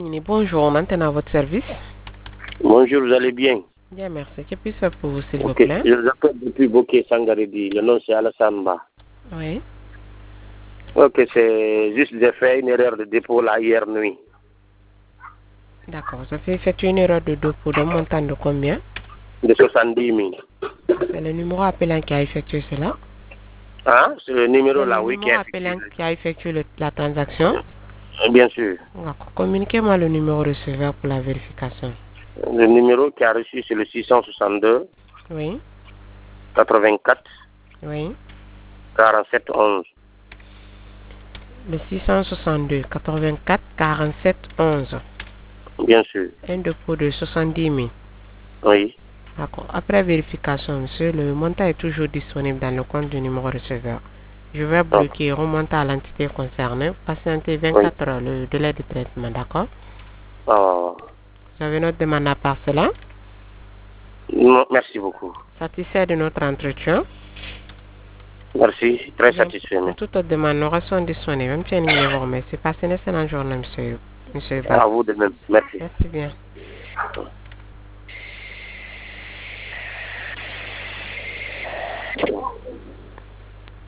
Bonjour, maintenant à votre service. Bonjour, vous allez bien? Bien, merci. Que puis-je faire pour vous, s'il vous Ok, plaît? je vous appelle depuis Bokeh Sangaredi. Le nom c'est Alassamba. Oui. Ok, c'est juste j'ai fait une erreur de dépôt là hier nuit. D'accord. Vous avez effectué une erreur de dépôt d'un montant de combien? De 70 000. C'est le numéro appelant qui a effectué cela. Hein? C'est le numéro C'est le là, oui, qui numéro est effectué. appelant qui a effectué la transaction. Bien sûr. D'accord. Communiquez-moi le numéro receveur pour la vérification. Le numéro qui a reçu c'est le 662 Oui. 84 Oui. 47 11. Le 662 84 47 11. Bien sûr. Un dépôt de 70 000. Oui. D'accord. Après vérification, monsieur, le montant est toujours disponible dans le compte du numéro receveur. Je vais Ah, bloquer et remonter à l'entité concernée. Patientez oui. 24 heures le délai de traitement, d'accord? Ah, Vous avez notre demande à part cela? non, merci beaucoup. Satisfait de notre entretien? Merci, très Bien, satisfait. pour toute autre demande, nos ressources sont disponibles. Même si vous vous remercie. Passez une excellente journée, monsieur À Bass. vous de même. Merci. Merci bien.